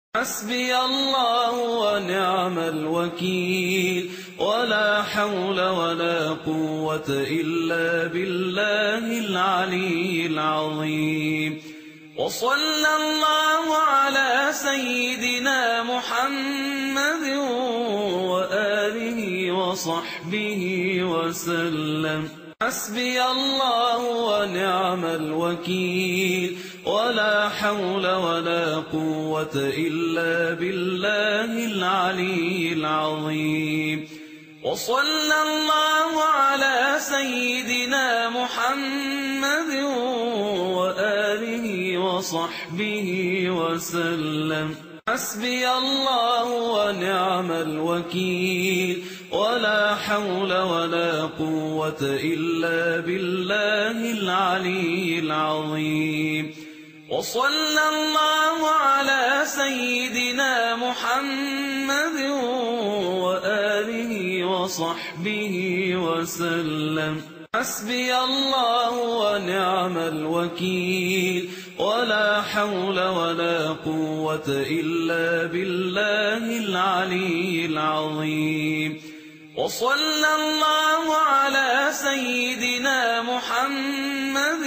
حسبي الله ونعم الوكيل ولا حول ولا قوة إلا بالله العلي العظيم وصلى الله على سيدنا محمد وآله وصحبه وسلم حسبي الله ونعم الوكيل ولا حول ولا قوة إلا بالله العلي العظيم وصلى الله على سيدنا محمد وآله وصحبه وسلم حسبي الله ونعم الوكيل ولا حول ولا قوة إلا بالله العلي العظيم وصلى الله على سيدنا محمد وآله وصحبه وسلم حسبي الله ونعم الوكيل ولا حول ولا قوة إلا بالله العلي العظيم وصلى الله على سيدنا محمد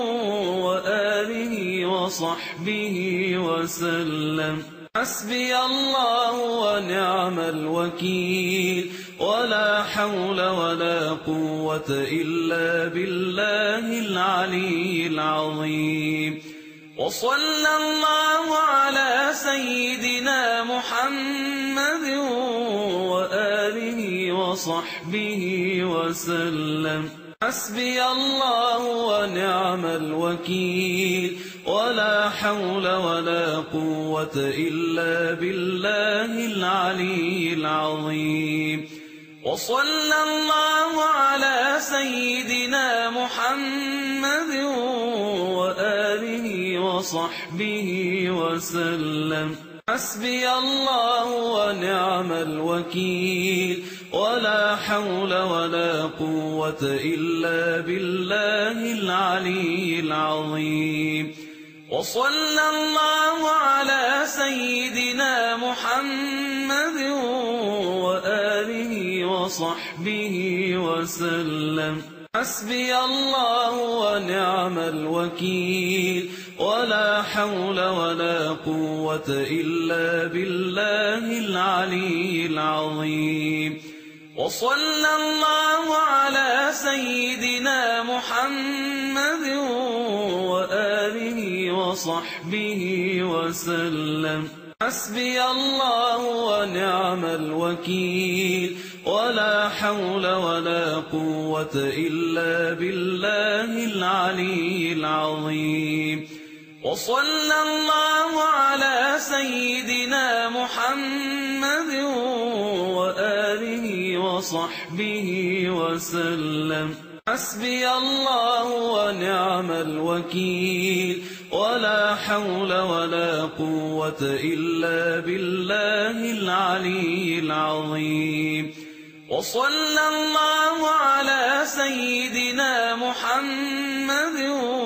وآله وصحبه وسلم حسبي الله ونعم الوكيل ولا حول ولا قوة إلا بالله العلي العظيم وصلى الله على سيدنا محمد وآله وصحبه وسلم حسبي الله ونعم الوكيل ولا حول ولا قوة إلا بالله العلي العظيم وصلى الله على سيدنا محمد وآله وصحبه وسلم حسبي الله ونعم الوكيل ولا حول ولا قوة إلا بالله العلي العظيم وصلى الله على سيدنا محمد وآله وصحبه وسلم حسبي الله ونعم الوكيل ولا حول ولا قوة إلا بالله العلي العظيم وصلى الله على سيدنا محمد وآله وصحبه وسلم حسبي الله ونعم الوكيل ولا حول ولا قوة إلا بالله العلي العظيم وصلى الله على سيدنا محمد وآله وصحبه وسلم حسبي الله ونعم الوكيل ولا حول ولا قوة إلا بالله العلي العظيم وصلى الله على سيدنا محمد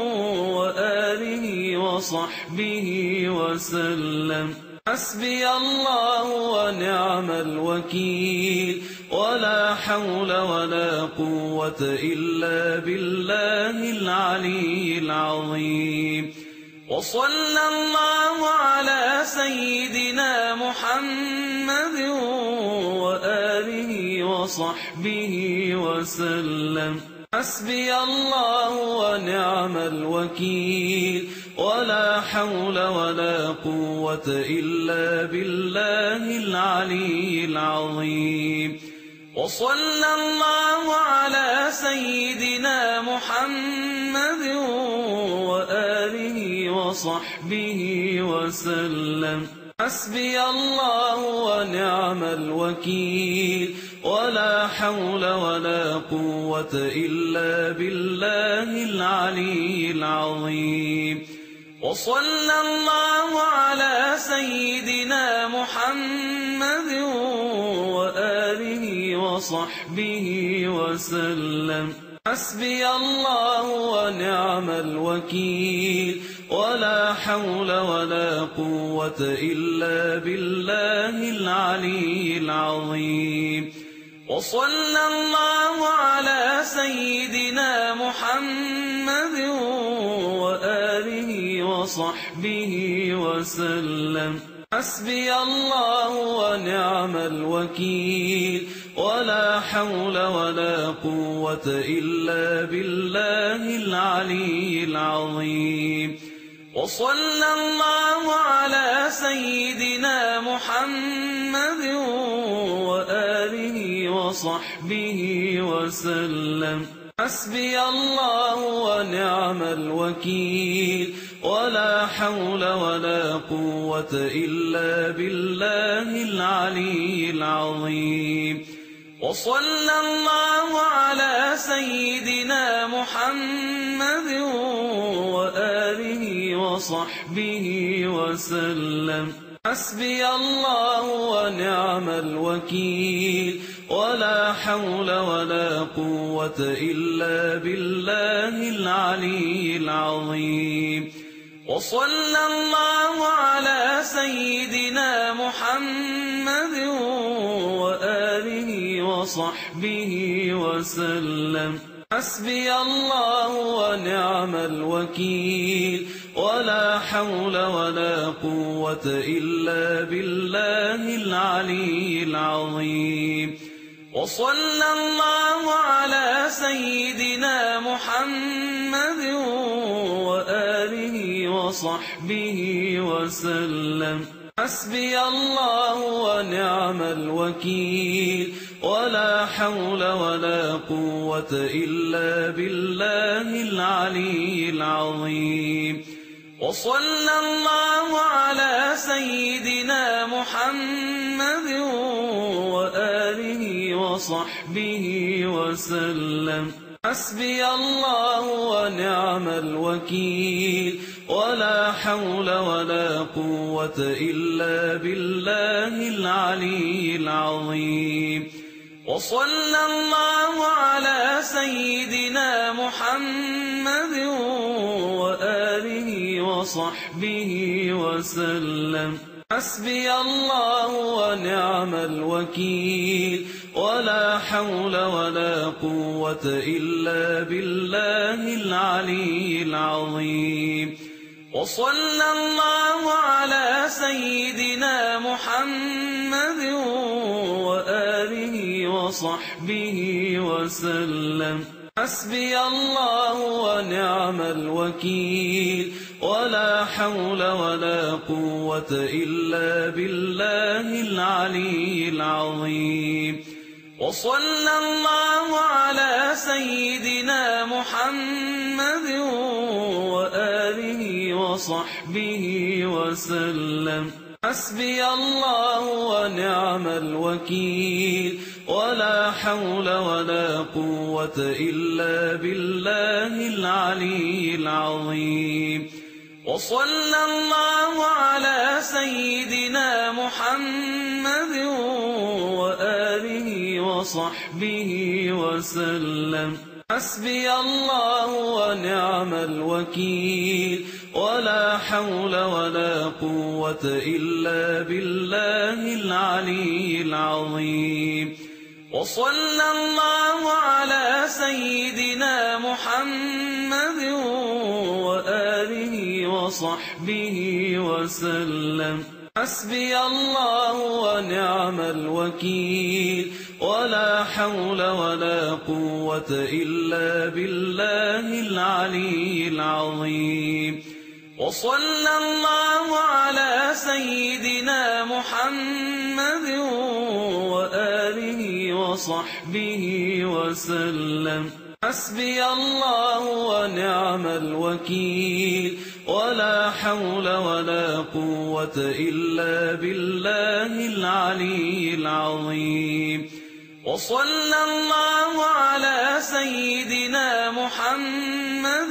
وآله وصحبه وسلم حسبي الله ونعم الوكيل ولا حول ولا قوة إلا بالله العلي العظيم وصلى الله على سيدنا محمد وآله وصحبه وسلم حسبي الله ونعم الوكيل ولا حول ولا قوة إلا بالله العلي العظيم وصلى الله على سيدنا محمد وآله وصحبه وسلم حسبي الله ونعم الوكيل ولا حول ولا قوة إلا بالله العلي العظيم وصلى الله على سيدنا محمد وآله وصحبه وسلم حسبي الله ونعم الوكيل ولا حول ولا قوة إلا بالله العلي العظيم. وصلى الله على سيدنا محمد وآله وصحبه وسلم. حسبي الله ونعم الوكيل، ولا حول ولا قوة إلا بالله العلي العظيم. وصلى الله على سيدنا محمد وآله وصحبه وسلم. حسبي الله ونعم الوكيل، ولا حول ولا قوة إلا بالله العلي العظيم. وصلى الله على سيدنا محمد وآله وصحبه وسلم. حسبي الله ونعم الوكيل، ولا حول ولا قوة إلا بالله العلي العظيم. وصلى الله على سيدنا محمد وآله وصحبه وسلم. حسبي الله ونعم الوكيل، ولا حول ولا قوة إلا بالله العلي العظيم. وصلى الله على سيدنا محمد وآله وصحبه وسلم. حسبي الله ونعم الوكيل، ولا حول ولا قوة إلا بالله العلي العظيم. وصلى الله على سيدنا محمد وآله وصحبه وسلم. حسبي الله ونعم الوكيل، ولا حول ولا قوة إلا بالله العلي العظيم. وصلى الله على سيدنا محمد وآله وصحبه وسلم. حسبي الله ونعم الوكيل، ولا حول ولا قوة إلا بالله العلي العظيم. وصلى الله على سيدنا محمد وآله وصحبه وسلم. حسبي الله ونعم الوكيل، ولا حول ولا قوة إلا بالله العلي العظيم. وصلى الله على سيدنا محمد وآله وصحبه وسلم. حسبي الله ونعم الوكيل، ولا حول ولا قوة إلا بالله العلي العظيم. وصلى الله على سيدنا محمد وآله وصحبه وسلم. حسبي الله ونعم الوكيل، ولا حول ولا قوة إلا بالله العلي العظيم. وصلى الله على سيدنا محمد وآله وصحبه وسلم. حسبي الله ونعم الوكيل، ولا حول ولا قوة إلا بالله العلي العظيم. وصلى الله على سيدنا محمد وآله وصحبه وسلم. حسبي الله ونعم الوكيل، ولا حول ولا قوة إلا بالله العلي العظيم. وصلى الله على سيدنا محمد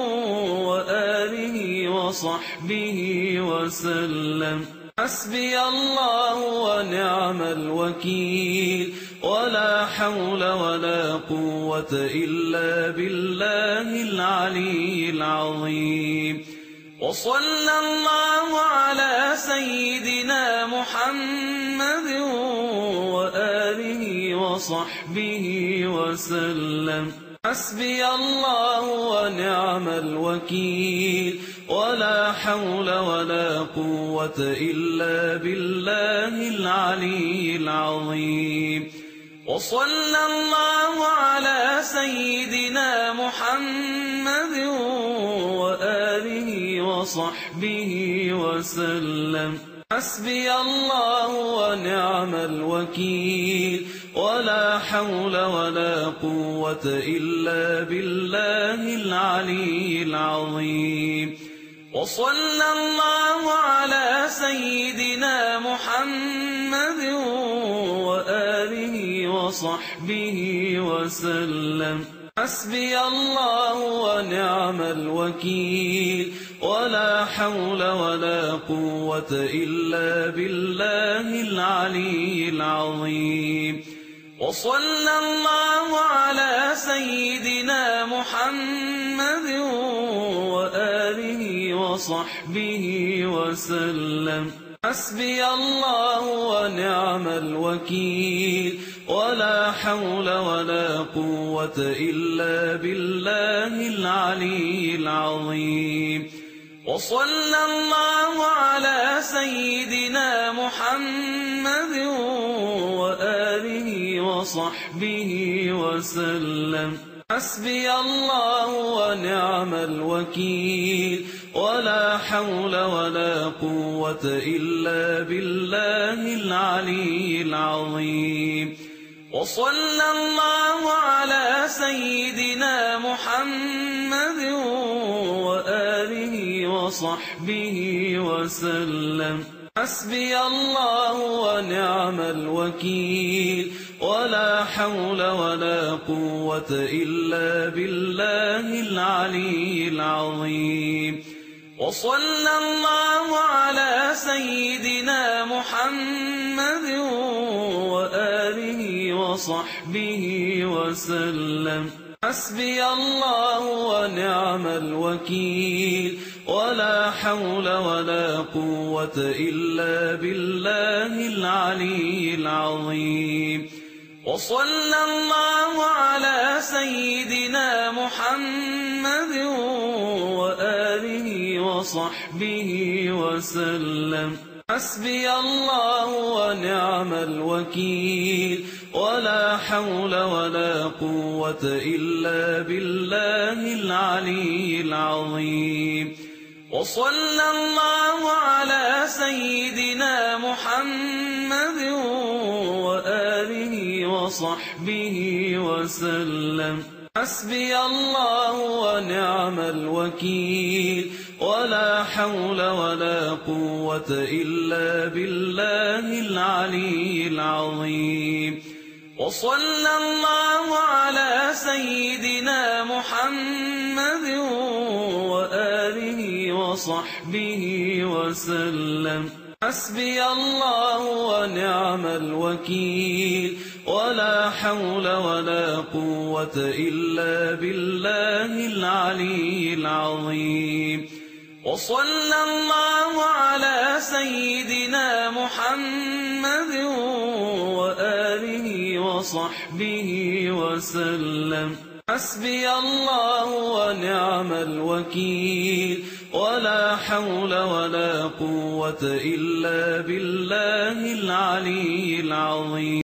وآله وصحبه وسلم. حسبي الله ونعم الوكيل، ولا حول ولا قوة إلا بالله العلي العظيم. وصلى الله على سيدنا محمد وآله وصحبه وسلم. حسبي الله ونعم الوكيل، ولا حول ولا قوة إلا بالله العلي العظيم. وصلى الله على سيدنا محمد وآله وصحبه وسلم. حسبي الله ونعم الوكيل، ولا حول ولا قوة إلا بالله العلي العظيم. وصلى الله على سيدنا محمد وآله وصحبه وسلم. حسبي الله ونعم الوكيل، ولا حول ولا قوة إلا بالله العلي العظيم. وصلى الله على سيدنا محمد وآله وصحبه وسلم. حسبي الله ونعم الوكيل، ولا حول ولا قوة إلا بالله العلي العظيم. وصلى الله على سيدنا محمد وآله وصحبه وسلم. حسبي الله ونعم الوكيل، ولا حول ولا قوة إلا بالله العلي العظيم. وصلى الله على سيدنا محمد وآله وصحبه وسلم. حسبي الله ونعم الوكيل، ولا حول ولا قوة إلا بالله العلي العظيم. وصلى الله على سيدنا محمد وآله وصحبه وسلم. حسبي الله ونعم الوكيل، ولا حول ولا قوة إلا بالله العلي العظيم. وصلى الله على سيدنا محمد وآله وصحبه وسلم. حسبي الله ونعم الوكيل، ولا حول ولا قوة إلا بالله العلي العظيم. وصلى الله على سيدنا محمد وآله وصحبه وسلم. حسبي الله ونعم الوكيل، ولا حول ولا قوة إلا بالله العلي العظيم. وصلى الله على سيدنا محمد وآله وصحبه وسلم. حسبي الله ونعم الوكيل، ولا حول ولا قوة إلا بالله العلي العظيم. وصلى الله على سيدنا محمد وآله وصحبه وسلم. حسبي الله ونعم الوكيل، ولا حول ولا قوة إلا بالله العلي العظيم.